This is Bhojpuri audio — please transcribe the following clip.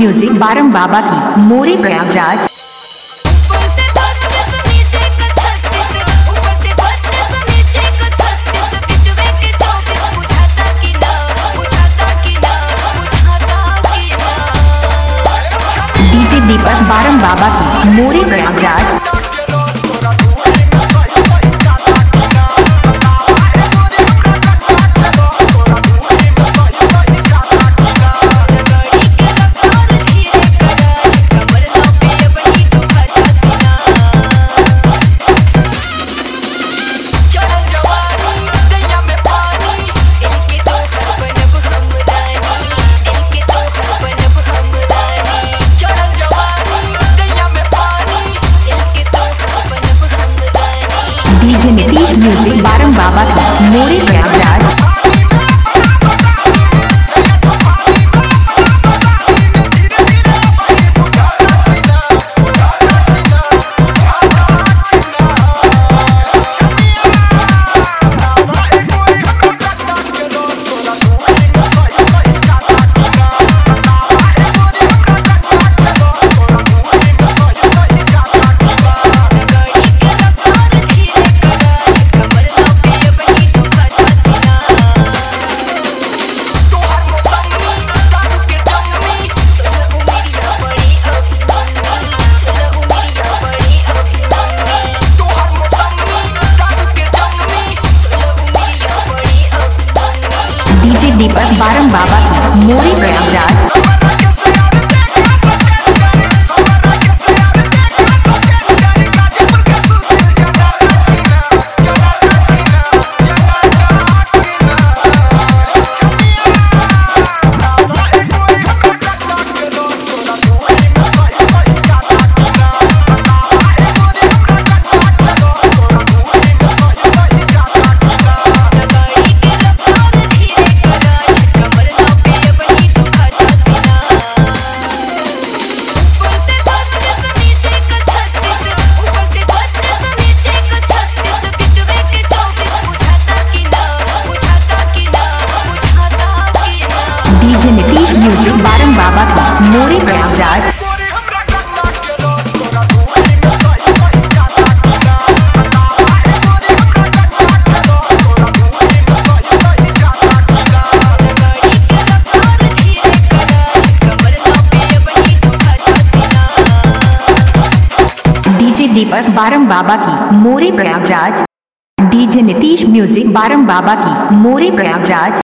म्यूजिक बारम बाबा की मोरे प्रयागराज। डीजे दीपक बारम बाबा की मोरे प्रयागराज। डीजे नीतीश म्यूजिक बारम बाबा की मोरे प्रयागराज। डीजे दीपक बारम बाबा की मोरे प्रयागराज। डीजे नीतीश म्यूजिक बारम बाबा की मोरे प्रयागराज। डीजे दीपक बारम बाबा की मोरे प्रयागराज। डीजे नीतीश म्यूजिक बारम बाबा की मोरे प्रयागराज।